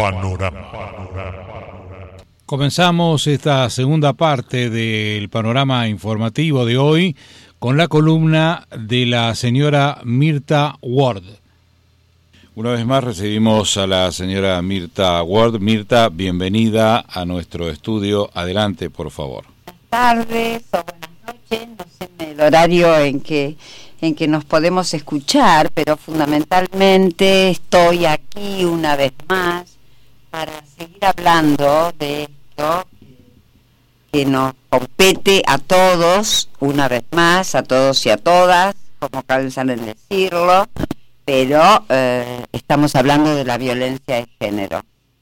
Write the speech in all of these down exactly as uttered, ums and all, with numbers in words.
Panorama. Comenzamos esta segunda parte del panorama informativo de hoy con la columna de la señora Mirta Ward. Una vez más recibimos a la señora Mirta Ward. Mirta, bienvenida a nuestro estudio. Adelante, por favor. Buenas tardes o buenas noches, no sé el horario en que, en que nos podemos escuchar, pero fundamentalmente estoy aquí una vez más para seguir hablando de esto que nos compete a todos, una vez más, a todos y a todas, como cansan en decirlo, pero eh, estamos hablando de la violencia de género.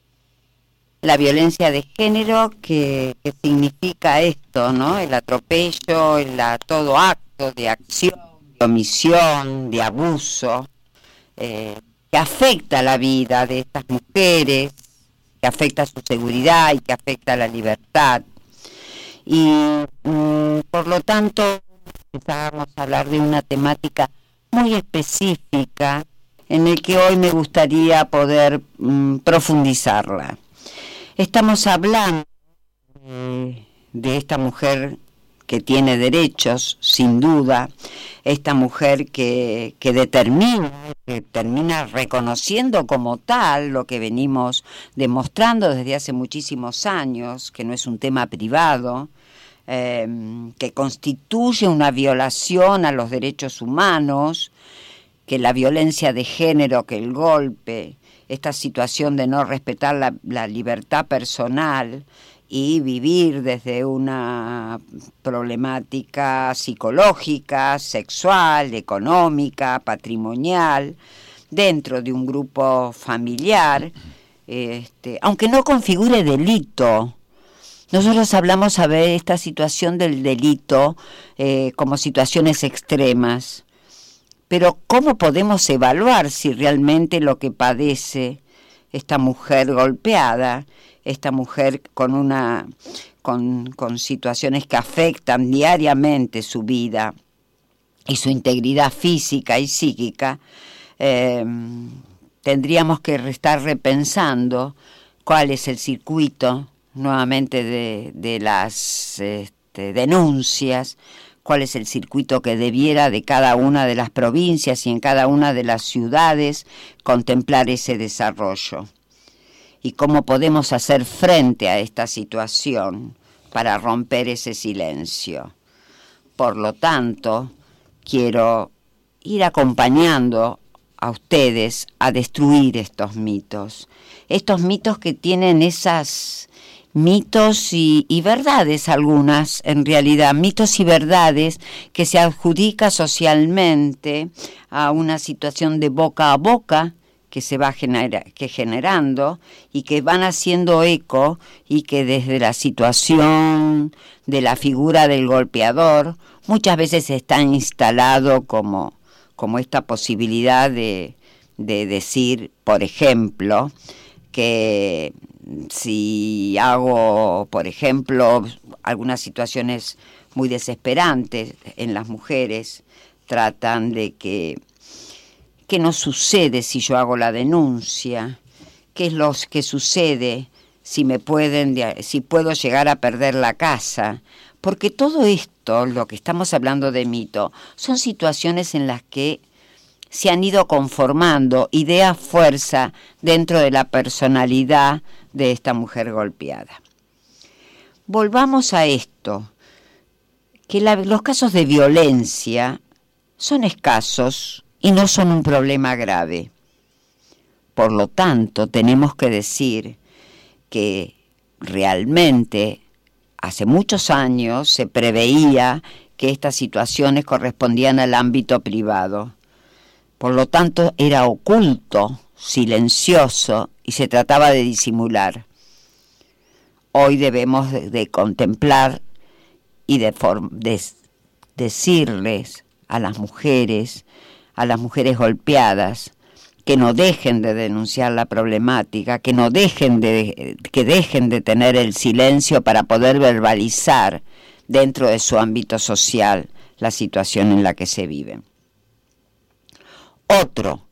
La violencia de género que, que significa esto, ¿no? El atropello, el, a, todo acto de acción, de omisión, de abuso, eh, que afecta la vida de estas mujeres, que afecta su seguridad y que afecta la libertad. Y mm, por lo tanto, empezábamos a hablar de una temática muy específica en el que hoy me gustaría poder mm, profundizarla. Estamos hablando de, de esta mujer que tiene derechos, sin duda, esta mujer que, que determina, que termina reconociendo como tal lo que venimos demostrando desde hace muchísimos años, que no es un tema privado, eh, que constituye una violación a los derechos humanos, que la violencia de género, que el golpe, esta situación de no respetar la, la libertad personal y vivir desde una problemática psicológica, sexual, económica, patrimonial, dentro de un grupo familiar, este, aunque no configure delito. Nosotros hablamos a ver esta situación del delito eh, como situaciones extremas. Pero ¿cómo podemos evaluar si realmente lo que padece esta mujer golpeada, esta mujer con una con, con situaciones que afectan diariamente su vida y su integridad física y psíquica, eh, tendríamos que estar repensando cuál es el circuito nuevamente de, de las este, denuncias, cuál es el circuito que debiera de cada una de las provincias y en cada una de las ciudades contemplar ese desarrollo. Y cómo podemos hacer frente a esta situación para romper ese silencio. Por lo tanto, quiero ir acompañando a ustedes a destruir estos mitos. Estos mitos que tienen esas mitos y, y verdades algunas, en realidad, mitos y verdades que se adjudica socialmente a una situación de boca a boca que se va genera, que generando y que van haciendo eco y que desde la situación de la figura del golpeador muchas veces está instalado como, como esta posibilidad de, de decir, por ejemplo, que si hago, por ejemplo, algunas situaciones muy desesperantes en las mujeres, tratan de que qué no sucede si yo hago la denuncia, qué es lo que sucede si me pueden, si puedo llegar a perder la casa, porque todo esto, lo que estamos hablando de mito, son situaciones en las que se han ido conformando ideas fuerza dentro de la personalidad de esta mujer golpeada. Volvamos a esto, que la, los casos de violencia son escasos y no son un problema grave. Por lo tanto, tenemos que decir que realmente hace muchos años se preveía que estas situaciones correspondían al ámbito privado. Por lo tanto, era oculto, silencioso y se trataba de disimular. Hoy debemos de, de contemplar y de, de decirles a las mujeres, a las mujeres golpeadas, que no dejen de denunciar la problemática, que no dejen de, que dejen de tener el silencio para poder verbalizar dentro de su ámbito social la situación en la que se viven. Otro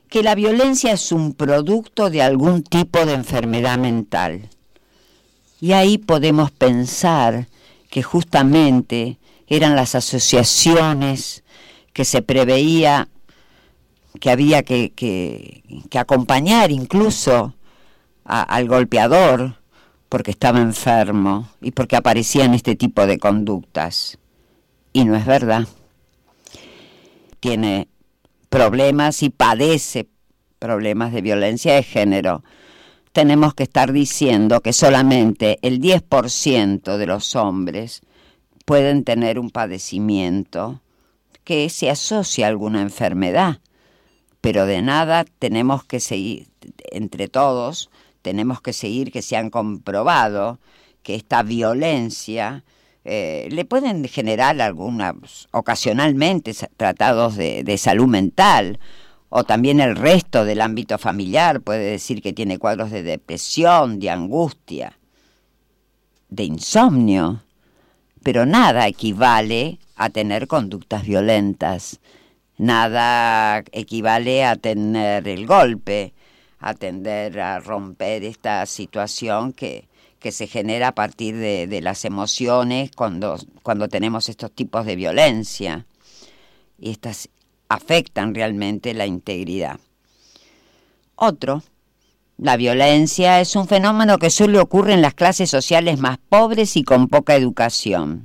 que la violencia es un producto de algún tipo de enfermedad mental. Y ahí podemos pensar que justamente eran las asociaciones que se preveía que había que, que, que acompañar incluso a, al golpeador porque estaba enfermo y porque aparecían este tipo de conductas. Y no es verdad. Tiene problemas y padece problemas de violencia de género. Tenemos que estar diciendo que solamente el diez por ciento de los hombres pueden tener un padecimiento que se asocia a alguna enfermedad, pero de nada tenemos que seguir, entre todos, tenemos que seguir que se han comprobado que esta violencia eh, le pueden generar algunas, ocasionalmente, tratados de, de salud mental, o también el resto del ámbito familiar puede decir que tiene cuadros de depresión, de angustia, de insomnio, pero nada equivale a tener conductas violentas, nada equivale a tener el golpe, a tender a romper esta situación que, que se genera a partir de, de las emociones cuando, cuando tenemos estos tipos de violencia, y estas afectan realmente la integridad. Otro, la violencia es un fenómeno que suele ocurrir en las clases sociales más pobres y con poca educación.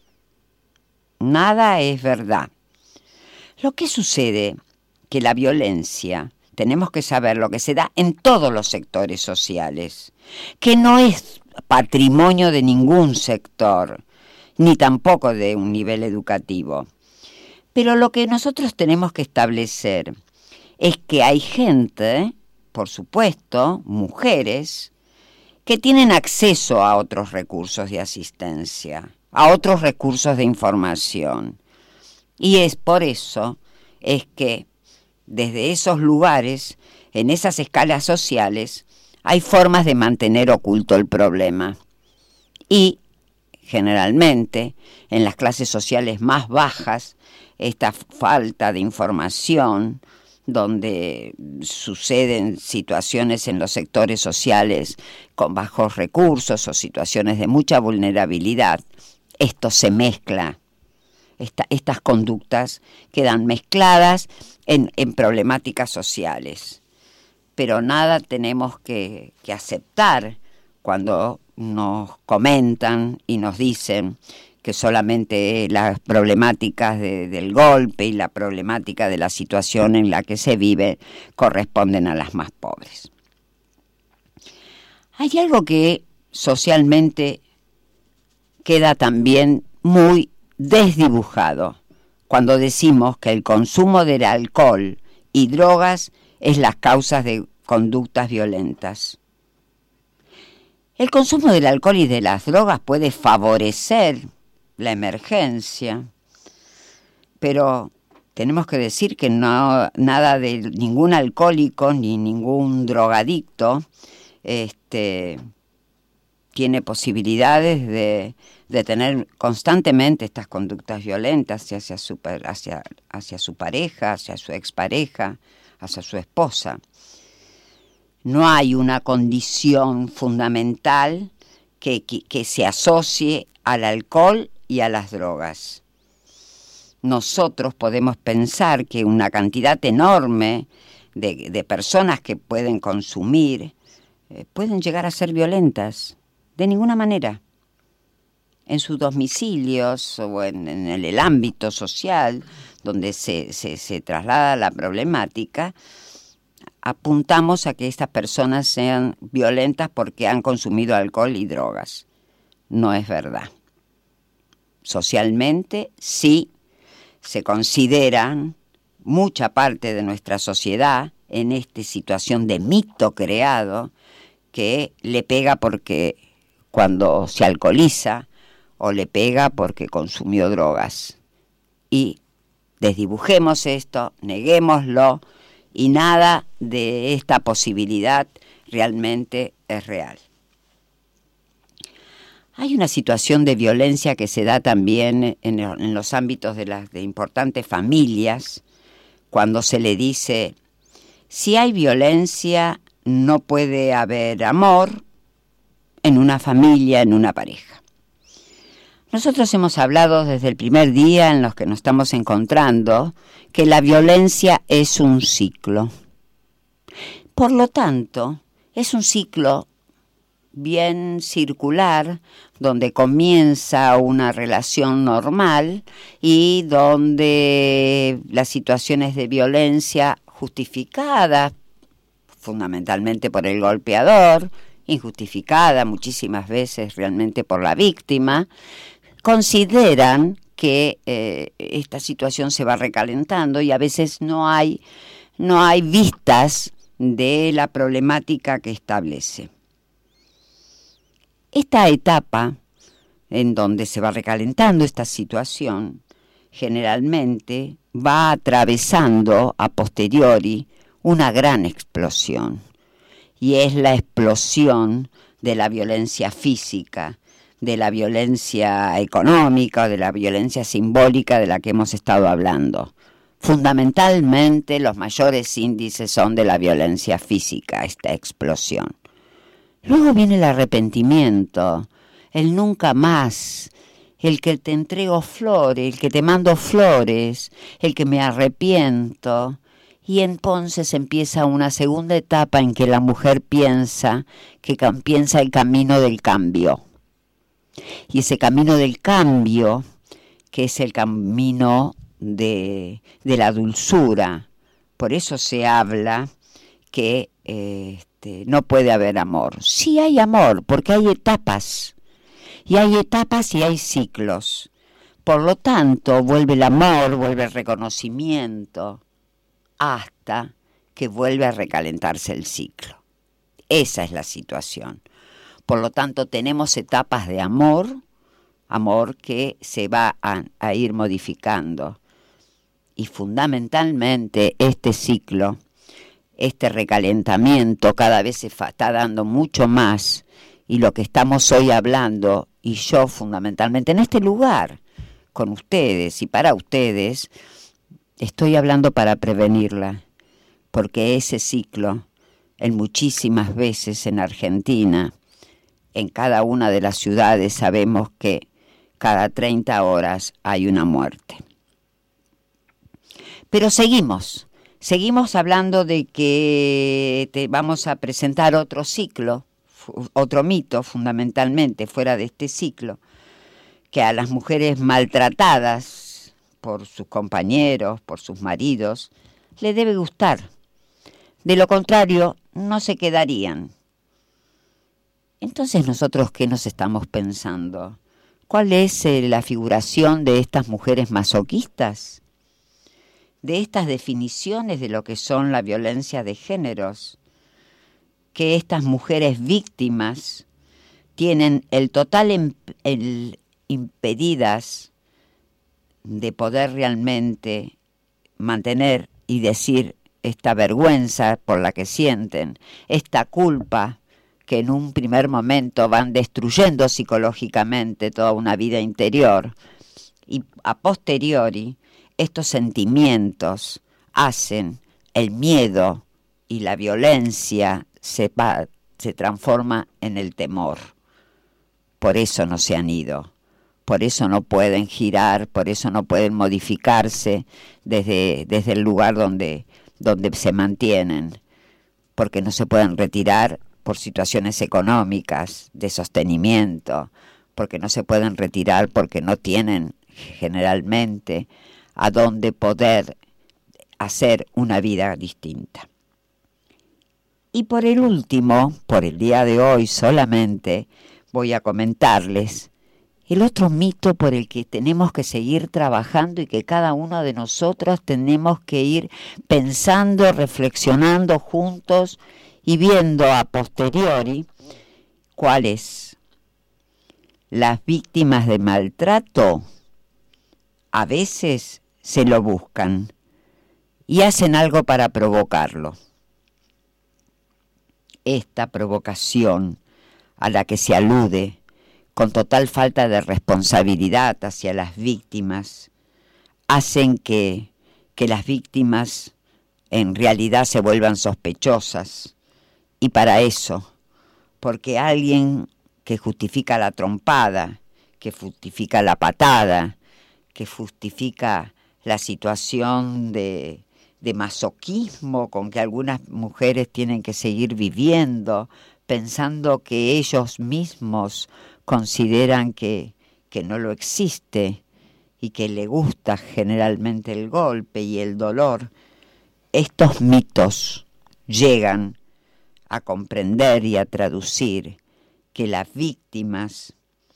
Nada es verdad. Lo que sucede que la violencia, tenemos que saber lo que se da en todos los sectores sociales, que no es patrimonio de ningún sector, ni tampoco de un nivel educativo. Pero lo que nosotros tenemos que establecer es que hay gente, por supuesto, mujeres, que tienen acceso a otros recursos de asistencia, a otros recursos de información. Y es por eso es que desde esos lugares, en esas escalas sociales, hay formas de mantener oculto el problema. Y generalmente, en las clases sociales más bajas, esta falta de información, donde suceden situaciones en los sectores sociales con bajos recursos o situaciones de mucha vulnerabilidad, esto se mezcla. Esta, estas conductas quedan mezcladas en, en problemáticas sociales. Pero nada tenemos que, que aceptar cuando nos comentan y nos dicen que solamente las problemáticas de, del golpe y la problemática de la situación en la que se vive corresponden a las más pobres. Hay algo que socialmente queda también muy desdibujado cuando decimos que el consumo del alcohol y drogas es las causas de conductas violentas. El consumo del alcohol y de las drogas puede favorecer la emergencia, pero tenemos que decir que no, nada de ningún alcohólico ni ningún drogadicto este, tiene posibilidades de, de tener constantemente estas conductas violentas hacia su, hacia, hacia su pareja, hacia su expareja, hacia su esposa. No hay una condición fundamental que, que, que se asocie al alcohol y a las drogas. Nosotros podemos pensar que una cantidad enorme de, de personas que pueden consumir eh, pueden llegar a ser violentas. De ninguna manera. En sus domicilios o en, en el, el ámbito social donde se, se, se traslada la problemática, apuntamos a que estas personas sean violentas porque han consumido alcohol y drogas. No es verdad. Socialmente, sí, se consideran mucha parte de nuestra sociedad en esta situación de mito creado que le pega porque cuando se alcoholiza o le pega porque consumió drogas. Y desdibujemos esto, neguémoslo, y nada de esta posibilidad realmente es real. Hay una situación de violencia que se da también en, en los ámbitos de las de importantes familias, cuando se le dice Si hay violencia, no puede haber amor en una familia, en una pareja. Nosotros hemos hablado desde el primer día en los que nos estamos encontrando que la violencia es un ciclo. Por lo tanto, es un ciclo bien circular, donde comienza una relación normal y donde las situaciones de violencia justificadas, fundamentalmente por el golpeador, injustificada muchísimas veces realmente por la víctima, consideran que eh, esta situación se va recalentando y a veces no hay, no hay vistas de la problemática que establece. Esta etapa en donde se va recalentando esta situación generalmente va atravesando a posteriori una gran explosión, y es la explosión de la violencia física, de la violencia económica, de la violencia simbólica de la que hemos estado hablando. Fundamentalmente los mayores índices son de la violencia física, esta explosión. Luego viene el arrepentimiento, el nunca más, el que te entrego flores, el que te mando flores, el que me arrepiento. Y entonces empieza una segunda etapa en que la mujer piensa, que piensa el camino del cambio. Y ese camino del cambio, que es el camino de, de la dulzura, por eso se habla que eh, este, no puede haber amor. Sí hay amor, porque hay etapas, y hay etapas y hay ciclos. Por lo tanto, vuelve el amor, vuelve el reconocimiento, hasta que vuelve a recalentarse el ciclo. Esa es la situación. Por lo tanto, tenemos etapas de amor, amor que se va a, a ir modificando. Y fundamentalmente este ciclo, este recalentamiento cada vez se está dando mucho más, y lo que estamos hoy hablando, y yo fundamentalmente en este lugar, con ustedes y para ustedes, estoy hablando para prevenirla, porque ese ciclo, en muchísimas veces en Argentina, en cada una de las ciudades sabemos que cada treinta horas hay una muerte. Pero seguimos, seguimos hablando de que te vamos a presentar otro ciclo, otro mito fundamentalmente fuera de este ciclo, que a las mujeres maltratadas por sus compañeros, por sus maridos, le debe gustar. De lo contrario, no se quedarían. Entonces, ¿nosotros qué nos estamos pensando? ¿Cuál es eh, la figuración de estas mujeres masoquistas? De estas definiciones de lo que son la violencia de géneros, que estas mujeres víctimas tienen el total em, el, impedidas de poder realmente mantener y decir esta vergüenza por la que sienten, esta culpa que en un primer momento van destruyendo psicológicamente toda una vida interior, y a posteriori estos sentimientos hacen el miedo y la violencia se, va, se transforma en el temor. Por eso no se han ido. Por eso no pueden girar, por eso no pueden modificarse desde, desde el lugar donde, donde se mantienen, porque no se pueden retirar por situaciones económicas, de sostenimiento, porque no se pueden retirar porque no tienen generalmente a dónde poder hacer una vida distinta. Y por el último, por el día de hoy solamente, voy a comentarles el otro mito por el que tenemos que seguir trabajando y que cada uno de nosotros tenemos que ir pensando, reflexionando juntos y viendo a posteriori cuál es. Las víctimas de maltrato a veces se lo buscan y hacen algo para provocarlo. Esta provocación a la que se alude, con total falta de responsabilidad hacia las víctimas, hacen que, que las víctimas en realidad se vuelvan sospechosas. Y para eso, porque alguien que justifica la trompada, que justifica la patada, que justifica la situación de, de masoquismo con que algunas mujeres tienen que seguir viviendo, pensando que ellos mismos consideran que, que no lo existe y que le gusta generalmente el golpe y el dolor. Estos mitos llegan a comprender y a traducir que las víctimas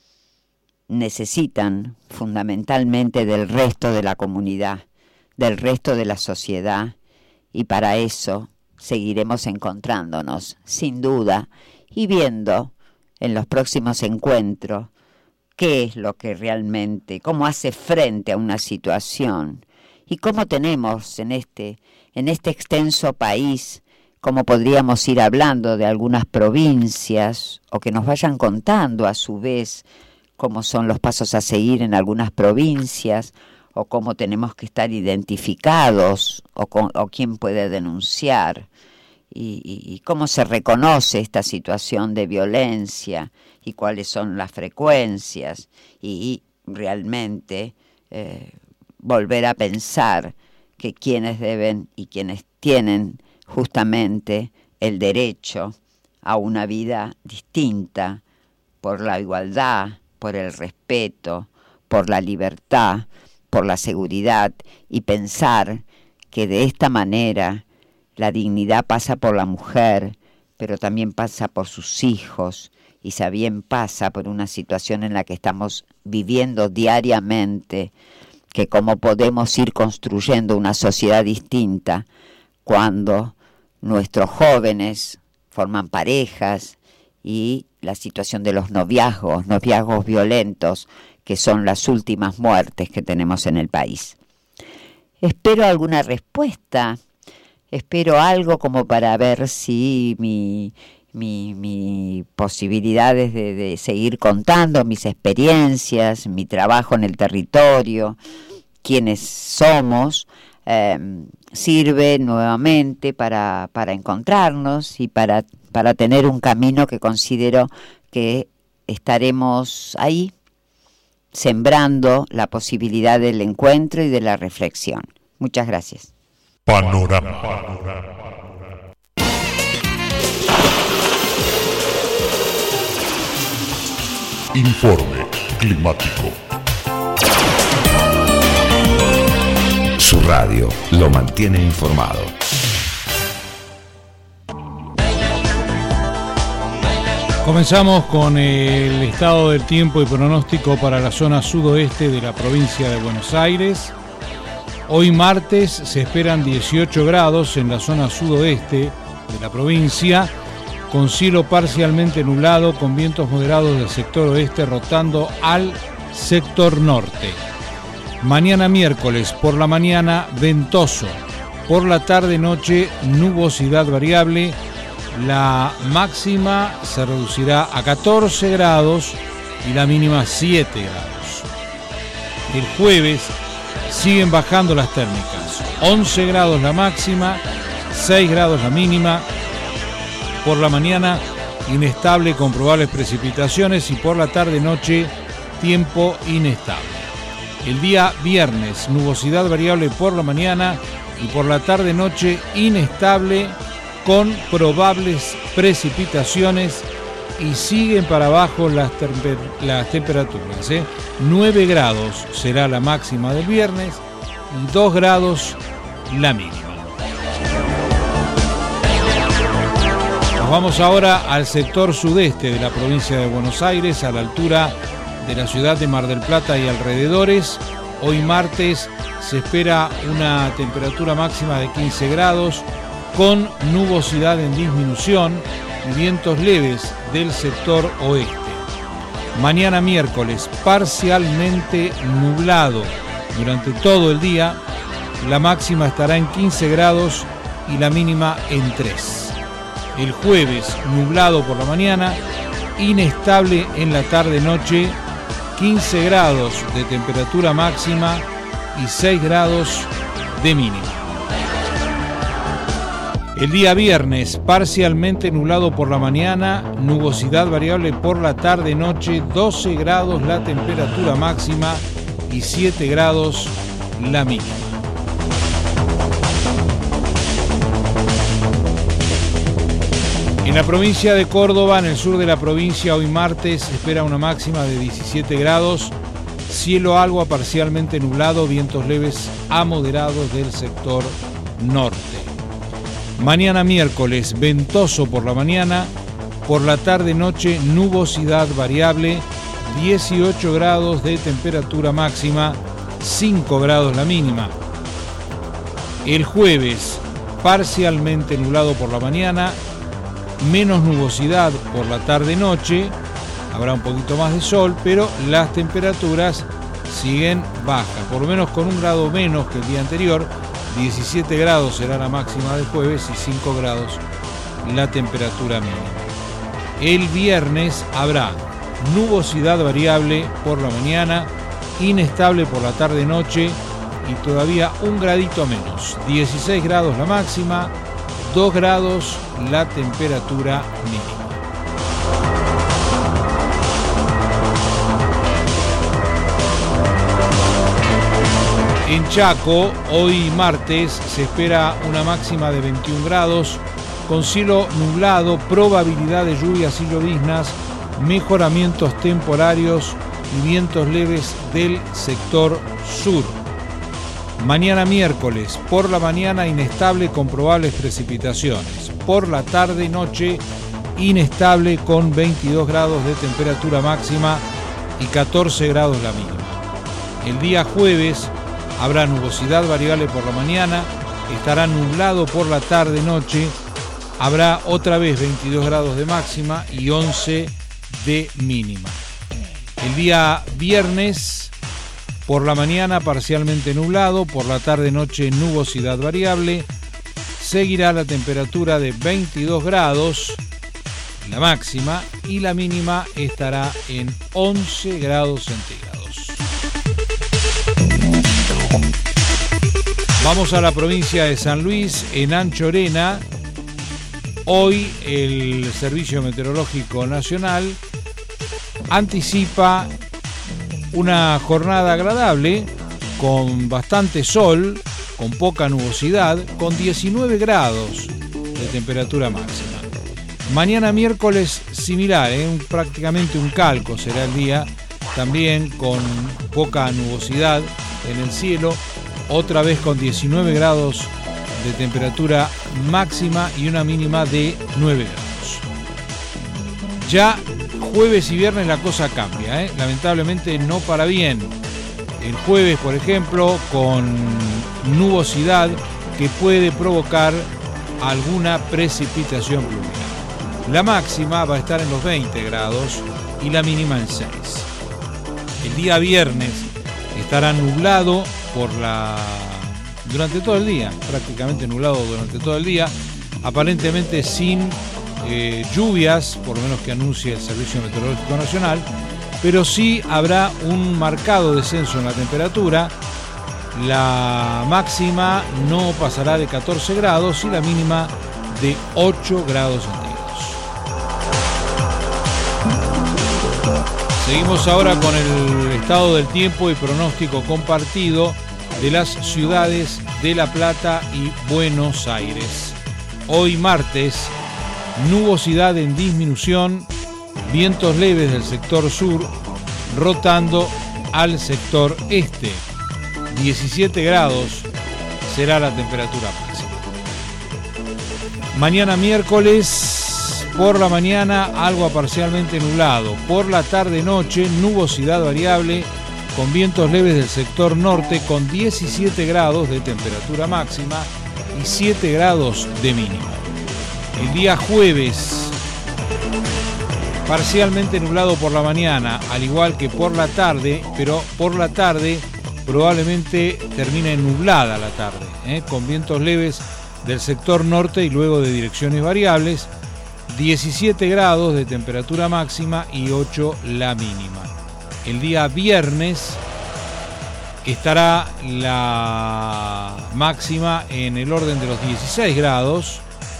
necesitan fundamentalmente del resto de la comunidad, del resto de la sociedad, y para eso seguiremos encontrándonos, sin duda, y viendo en los próximos encuentros qué es lo que realmente, cómo hace frente a una situación y cómo tenemos en este, en este extenso país, cómo podríamos ir hablando de algunas provincias o que nos vayan contando a su vez cómo son los pasos a seguir en algunas provincias o cómo tenemos que estar identificados o, con, o quién puede denunciar y, y, y cómo se reconoce esta situación de violencia y cuáles son las frecuencias y, y realmente eh, volver a pensar que quienes deben y quienes tienen justamente el derecho a una vida distinta por la igualdad, por el respeto, por la libertad, por la seguridad, y pensar que de esta manera la dignidad pasa por la mujer, pero también pasa por sus hijos y también pasa por una situación en la que estamos viviendo diariamente, que cómo podemos ir construyendo una sociedad distinta cuando nuestros jóvenes forman parejas y la situación de los noviazgos, noviazgos violentos, que son las últimas muertes que tenemos en el país. Espero alguna respuesta, espero algo como para ver si mi, mi, mi posibilidades de, de seguir contando mis experiencias, mi trabajo en el territorio, quiénes somos, eh, sirve nuevamente para, para encontrarnos y para, para tener un camino que considero que estaremos ahí sembrando la posibilidad del encuentro y de la reflexión. Muchas gracias. Panorama. Informe climático. Su radio lo mantiene informado. Comenzamos con el estado del tiempo y pronóstico para la zona sudoeste de la provincia de Buenos Aires. Hoy martes se esperan dieciocho grados en la zona sudoeste de la provincia, con cielo parcialmente nublado, con vientos moderados del sector oeste rotando al sector norte. Mañana miércoles, por la mañana ventoso, por la tarde-noche nubosidad variable. La máxima se reducirá a catorce grados y la mínima siete grados. El jueves siguen bajando las térmicas. once grados la máxima, seis grados la mínima. Por la mañana inestable con probables precipitaciones y por la tarde-noche tiempo inestable. El día viernes nubosidad variable por la mañana y por la tarde-noche inestable con probables precipitaciones y siguen para abajo las, temper- las temperaturas. ¿eh? nueve grados será la máxima del viernes y dos grados la mínima. Nos vamos ahora al sector sudeste de la provincia de Buenos Aires, a la altura de la ciudad de Mar del Plata y alrededores. Hoy martes se espera una temperatura máxima de quince grados, con nubosidad en disminución y vientos leves del sector oeste. Mañana miércoles parcialmente nublado durante todo el día, la máxima estará en quince grados y la mínima en tres. El jueves nublado por la mañana, inestable en la tarde-noche, quince grados de temperatura máxima y seis grados de mínima. El día viernes, parcialmente nublado por la mañana, nubosidad variable por la tarde-noche, doce grados la temperatura máxima y siete grados la mínima. En la provincia de Córdoba, en el sur de la provincia, hoy martes, se espera una máxima de diecisiete grados, cielo algo a parcialmente nublado, vientos leves a moderados del sector norte. Mañana miércoles, ventoso por la mañana, por la tarde-noche nubosidad variable, dieciocho grados de temperatura máxima, cinco grados la mínima. El jueves, parcialmente nublado por la mañana, menos nubosidad por la tarde-noche, habrá un poquito más de sol, pero las temperaturas siguen bajas, por lo menos con un grado menos que el día anterior. diecisiete grados será la máxima del jueves y cinco grados la temperatura mínima. El viernes habrá nubosidad variable por la mañana, inestable por la tarde-noche y todavía un gradito menos. dieciséis grados la máxima, dos grados la temperatura mínima. En Chaco, hoy martes, se espera una máxima de veintiún grados, con cielo nublado, probabilidad de lluvias y lloviznas, mejoramientos temporarios y vientos leves del sector sur. Mañana miércoles, por la mañana inestable con probables precipitaciones. Por la tarde y noche, inestable con veintidós grados de temperatura máxima y catorce grados la mínima. El día jueves, habrá nubosidad variable por la mañana, estará nublado por la tarde-noche, habrá otra vez veintidós grados de máxima y once de mínima. El día viernes, por la mañana parcialmente nublado, por la tarde-noche nubosidad variable, seguirá la temperatura de veintidós grados, la máxima, y la mínima estará en once grados centígrados. Vamos a la provincia de San Luis, en Anchorena. Hoy el Servicio Meteorológico Nacional anticipa una jornada agradable, con bastante sol, con poca nubosidad, con diecinueve grados de temperatura máxima. Mañana miércoles similar, ¿eh? un, prácticamente un calco será el día, también con poca nubosidad en el cielo, otra vez con diecinueve grados de temperatura máxima y una mínima de nueve grados. Ya jueves y viernes la cosa cambia, ¿eh? lamentablemente no para bien. El jueves, por ejemplo, con nubosidad que puede provocar alguna precipitación pluvial. La máxima va a estar en los veinte grados y la mínima en seis. El día viernes estará nublado por la durante todo el día, prácticamente nublado durante todo el día, aparentemente sin eh, lluvias, por lo menos que anuncie el Servicio Meteorológico Nacional, pero sí habrá un marcado descenso en la temperatura. La máxima no pasará de catorce grados y la mínima de ocho grados centígrados. Seguimos ahora con el estado del tiempo y pronóstico compartido de las ciudades de La Plata y Buenos Aires. Hoy martes, nubosidad en disminución, vientos leves del sector sur, rotando al sector este. diecisiete grados será la temperatura máxima. Mañana miércoles, por la mañana algo parcialmente nublado, por la tarde-noche nubosidad variable con vientos leves del sector norte, con diecisiete grados de temperatura máxima y siete grados de mínima. El día jueves, parcialmente nublado por la mañana, al igual que por la tarde, pero por la tarde probablemente termine nublada la tarde, ¿eh? con vientos leves del sector norte y luego de direcciones variables, diecisiete grados de temperatura máxima y ocho la mínima. El día viernes estará la máxima en el orden de los dieciséis grados,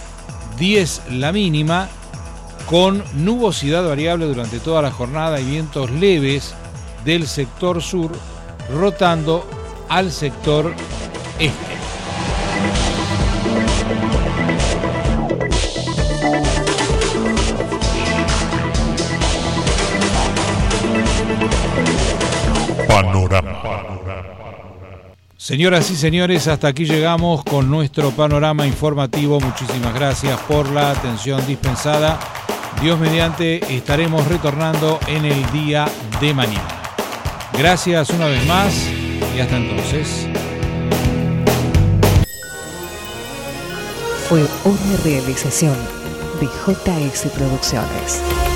diez la mínima, con nubosidad variable durante toda la jornada y vientos leves del sector sur, rotando al sector este. Panorama. Señoras y señores, hasta aquí llegamos con nuestro panorama informativo. Muchísimas gracias por la atención dispensada. Dios mediante, estaremos retornando en el día de mañana. Gracias una vez más y hasta entonces. Fue una realización de J S Producciones.